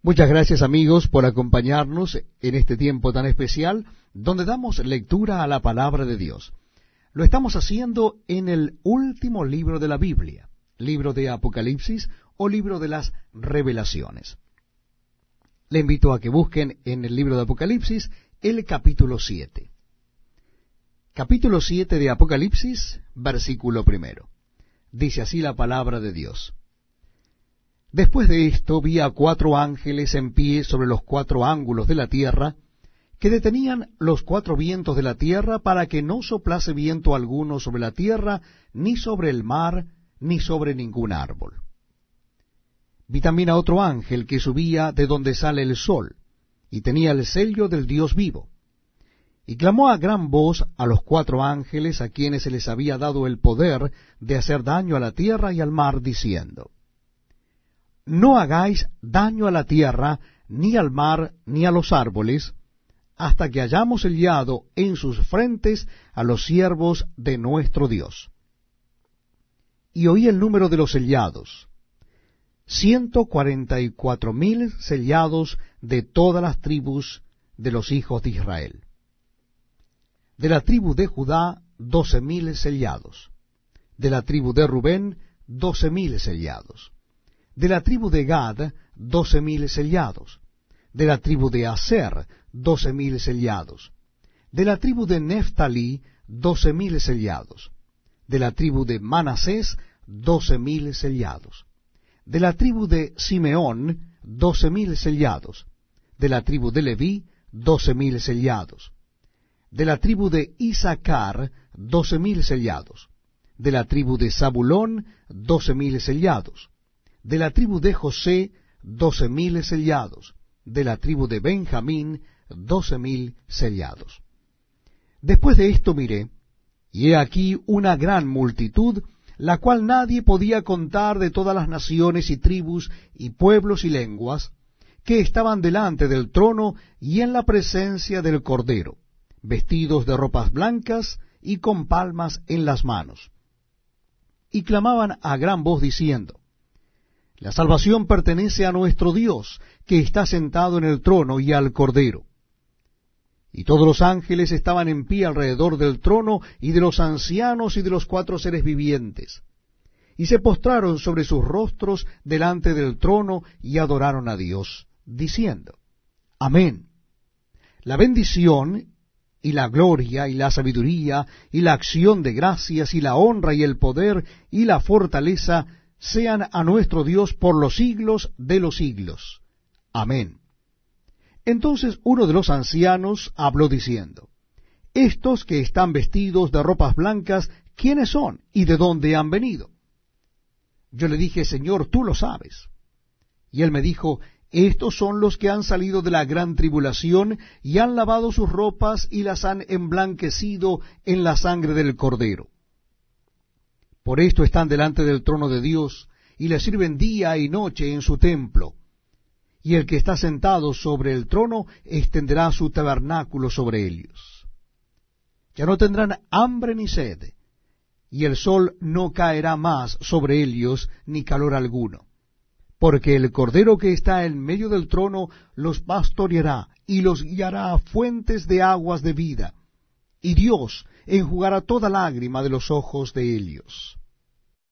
Muchas gracias amigos por acompañarnos en este tiempo tan especial donde damos lectura a la palabra de Dios. Lo estamos haciendo en el último libro de la Biblia, libro de Apocalipsis o libro de las Revelaciones. Le invito a que busquen en el libro de Apocalipsis el capítulo 7. Capítulo 7 de Apocalipsis, versículo 1. Dice así la palabra de Dios. Después de esto vi a 4 ángeles en pie sobre los 4 ángulos de la tierra, que detenían los 4 vientos de la tierra para que no soplase viento alguno sobre la tierra, ni sobre el mar, ni sobre ningún árbol. Vi también a otro ángel que subía de donde sale el sol, y tenía el sello del Dios vivo. Y clamó a gran voz a los 4 ángeles a quienes se les había dado el poder de hacer daño a la tierra y al mar, diciendo: No hagáis daño a la tierra, ni al mar, ni a los árboles, hasta que hayamos sellado en sus frentes a los siervos de nuestro Dios. Y oí el número de los sellados, 144,000 sellados de todas las tribus de los hijos de Israel. De la tribu de Judá, 12,000 sellados. De la tribu de Rubén, 12,000 sellados. De la tribu de Gad, 12,000 sellados. De la tribu de Aser, 12,000 sellados. De la tribu de Neftalí, 12,000 sellados. De la tribu de Manasés, 12,000 sellados. De la tribu de Simeón, 12,000 sellados. De la tribu de Leví, 12,000 sellados. De la tribu de Isaacar, 12,000 sellados. De la tribu de Zabulón, 12,000 sellados. De la tribu de José, 12,000 sellados. De la tribu de Benjamín, 12,000 sellados. Después de esto miré, y he aquí una gran multitud, la cual nadie podía contar, de todas las naciones y tribus y pueblos y lenguas, que estaban delante del trono y en la presencia del Cordero, vestidos de ropas blancas y con palmas en las manos. Y clamaban a gran voz diciendo: La salvación pertenece a nuestro Dios, que está sentado en el trono, y al Cordero. Y todos los ángeles estaban en pie alrededor del trono, y de los ancianos y de los 4 seres vivientes. Y se postraron sobre sus rostros delante del trono, y adoraron a Dios, diciendo: Amén. La bendición, y la gloria, y la sabiduría, y la acción de gracias, y la honra, y el poder, y la fortaleza, sean a nuestro Dios por los siglos de los siglos. Amén. Entonces uno de los ancianos habló diciendo: Estos que están vestidos de ropas blancas, ¿quiénes son y de dónde han venido? Yo le dije: Señor, tú lo sabes. Y él me dijo: Estos son los que han salido de la gran tribulación, y han lavado sus ropas, y las han emblanquecido en la sangre del Cordero. Por esto están delante del trono de Dios, y le sirven día y noche en su templo. Y el que está sentado sobre el trono extenderá su tabernáculo sobre ellos. Ya no tendrán hambre ni sed, y el sol no caerá más sobre ellos, ni calor alguno. Porque el Cordero que está en medio del trono los pastoreará, y los guiará a fuentes de aguas de vida, y Dios enjugará toda lágrima de los ojos de ellos.